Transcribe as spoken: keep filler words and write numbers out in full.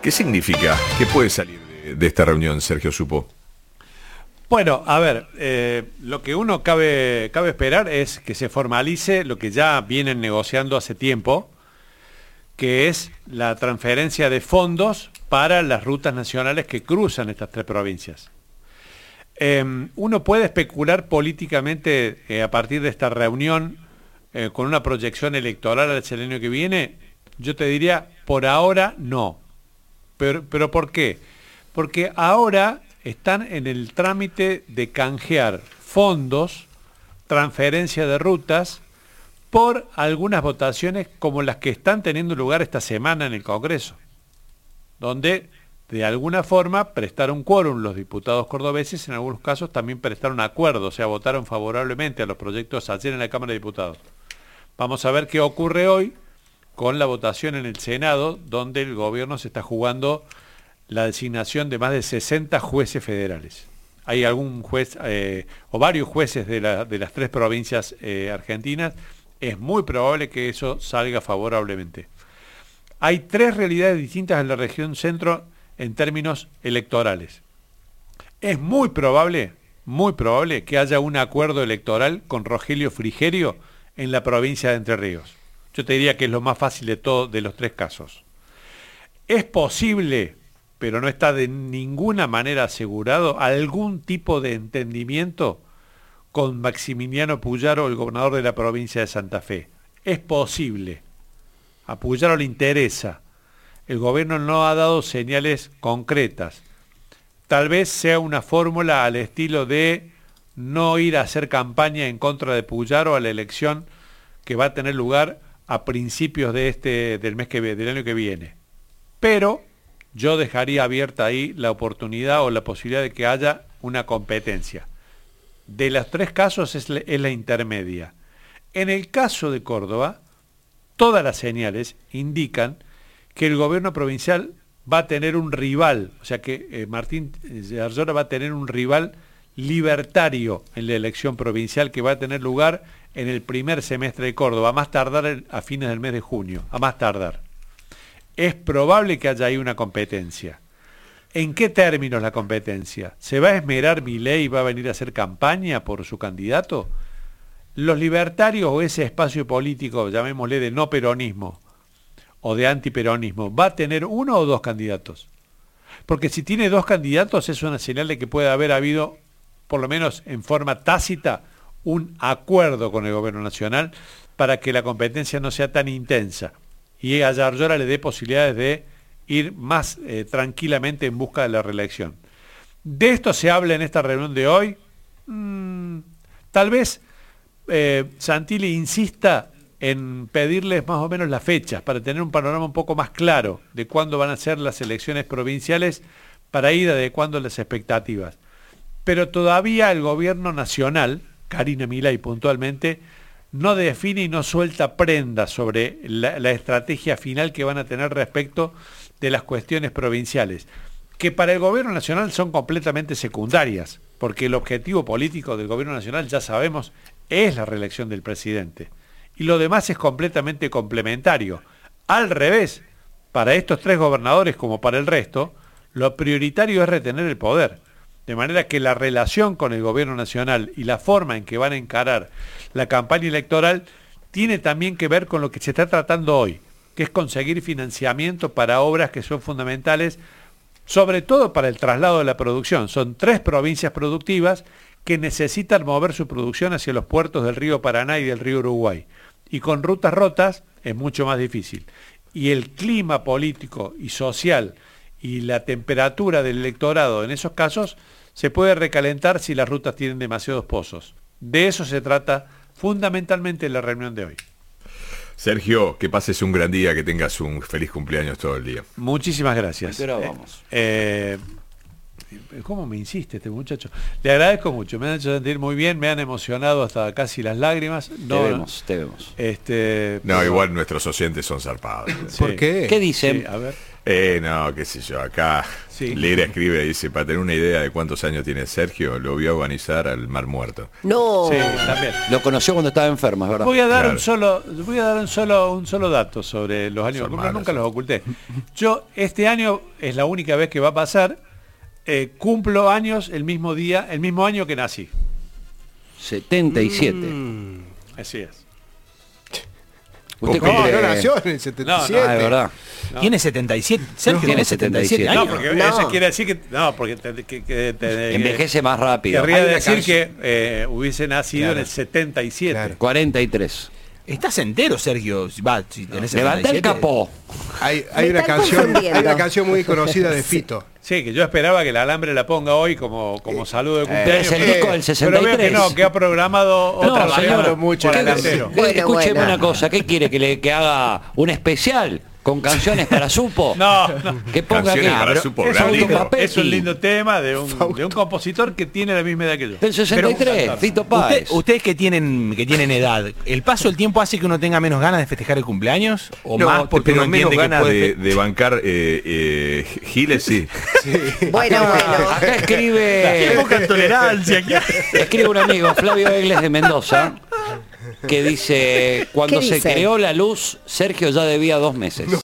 ¿Qué significa? ¿Qué puede salir de, de esta reunión, Sergio Supo? Bueno, a ver, eh, lo que uno cabe, cabe esperar es que se formalice lo que ya vienen negociando hace tiempo, que es la transferencia de fondos para las rutas nacionales que cruzan estas tres provincias. Eh, uno puede especular políticamente eh, a partir de esta reunión eh, con una proyección electoral al año que viene. Yo te diría, por ahora no. Pero, pero ¿por qué? Porque ahora están en el trámite de canjear fondos, transferencia de rutas, por algunas votaciones como las que están teniendo lugar esta semana en el Congreso, donde de alguna forma prestaron quórum los diputados cordobeses, en algunos casos también prestaron acuerdo, o sea, votaron favorablemente a los proyectos ayer en la Cámara de Diputados. Vamos a ver qué ocurre hoy con la votación en el Senado, donde el gobierno se está jugando la designación de más de sesenta jueces federales. Hay algún juez eh, o varios jueces de, la, de las tres provincias eh, argentinas. Es muy probable que eso salga favorablemente. Hay tres realidades distintas en la región centro en términos electorales. Es muy probable, muy probable que haya un acuerdo electoral con Rogelio Frigerio en la provincia de Entre Ríos. Yo te diría que es lo más fácil de todo de los tres casos. Es posible, pero no está de ninguna manera asegurado, algún tipo de entendimiento con Maximiliano Puyaro, el gobernador de la provincia de Santa Fe. Es posible. A Puyaro le interesa. El gobierno no ha dado señales concretas. Tal vez sea una fórmula al estilo de no ir a hacer campaña en contra de Puyaro a la elección que va a tener lugar a principios de este, del mes que del año que viene. Pero yo dejaría abierta ahí la oportunidad o la posibilidad de que haya una competencia. De los tres casos es la, es la intermedia. En el caso de Córdoba, todas las señales indican que el gobierno provincial va a tener un rival, o sea que eh, Martín Yarlora va a tener un rival libertario en la elección provincial que va a tener lugar en el primer semestre de Córdoba, a más tardar a fines del mes de junio, a más tardar. Es probable que haya ahí una competencia. ¿En qué términos la competencia? ¿Se va a esmerar Milei y va a venir a hacer campaña por su candidato? Los libertarios o ese espacio político, llamémosle de no peronismo o de antiperonismo, ¿va a tener uno o dos candidatos? Porque si tiene dos candidatos es una señal de que puede haber habido, por lo menos en forma tácita, un acuerdo con el gobierno nacional para que la competencia no sea tan intensa y a Yarlora le dé posibilidades de ir más eh, tranquilamente en busca de la reelección. ¿De esto se habla en esta reunión de hoy? Mm, tal vez eh, Santilli insista en pedirles más o menos las fechas para tener un panorama un poco más claro de cuándo van a ser las elecciones provinciales para ir adecuando las expectativas. Pero todavía el gobierno nacional, Karina Milei puntualmente, no define y no suelta prendas sobre la, la estrategia final que van a tener respecto de las cuestiones provinciales, que para el gobierno nacional son completamente secundarias, porque el objetivo político del gobierno nacional, ya sabemos, es la reelección del presidente. Y lo demás es completamente complementario. Al revés, para estos tres gobernadores como para el resto, lo prioritario es retener el poder. De manera que la relación con el gobierno nacional y la forma en que van a encarar la campaña electoral tiene también que ver con lo que se está tratando hoy, que es conseguir financiamiento para obras que son fundamentales, sobre todo para el traslado de la producción. Son tres provincias productivas que necesitan mover su producción hacia los puertos del río Paraná y del río Uruguay. Y con rutas rotas es mucho más difícil. Y el clima político y social y la temperatura del electorado en esos casos se puede recalentar si las rutas tienen demasiados pozos. De eso se trata fundamentalmente en la reunión de hoy. Sergio, que pases un gran día, que tengas un feliz cumpleaños todo el día. Muchísimas gracias. Pero vamos. Eh, eh, ¿Cómo me insiste este muchacho? Le agradezco mucho, me han hecho sentir muy bien, me han emocionado hasta casi las lágrimas. No, te vemos, te vemos. Este, No, pero... igual nuestros oyentes son zarpados. Sí. ¿Por qué? ¿Qué dicen? Sí, a ver. Eh, no, qué sé yo, acá Sí. Lera escribe, dice, para tener una idea de cuántos años tiene Sergio, lo vio agonizar al Mar Muerto. No. Sí, también. Lo conoció cuando estaba enfermo, es verdad. Voy a dar Claro. un solo, voy a dar un solo, un solo dato sobre los años Son que cumplo, malos, nunca son. los oculté. Yo este año es la única vez que va a pasar, eh, cumplo años el mismo día, el mismo año que nací. setenta y siete. Así es. ¿Usted Poco. No, cumple- no nació en el setenta y siete. Ah, es verdad. No. Tiene setenta y siete. Sergio Tiene tiene setenta y siete setenta y siete. No, años. porque No. eso quiere decir que no, porque te- que- que te- Envejece más rápido. Querría Hay una decir canción- que eh, hubiese nacido Claro. en el setenta y siete. Claro. cuarenta y tres. Estás entero, Sergio. Va, si tenés Levanta el setenta y siete. capó. Hay, hay Me una están canción, confundiendo. hay una canción muy conocida de Fito. Sí, que yo esperaba que el alambre la ponga hoy como, como saludo de cumpleaños. Es el pero- disco del sesenta y Pero tres. veo que no, que ha programado otra No, señor señor, mucho por el el alambre. entero. Bueno, Escúcheme bueno. una cosa, ¿qué quiere? ¿Que le que haga un especial con canciones para Supo? No, no. Que ponga Canciones que para Supo, Es gran un, disco. lindo, es un lindo tema de un, de un compositor que tiene la misma edad que yo. del sesenta y Pero un tres, cantor. Fito Usted- Páez. ustedes que tienen que tienen edad, ¿el paso del tiempo hace que uno tenga menos ganas de festejar el cumpleaños? ¿O No, más porque pero uno menos entiende que ganas puede de, de bancar eh, eh, Giles, sí. Bueno, bueno. Acá escribe poca tolerancia aquí. escribe un amigo, Flavio Egles de Mendoza, que dice, cuando ¿Qué se dice? creó la luz, Sergio ya debía dos meses.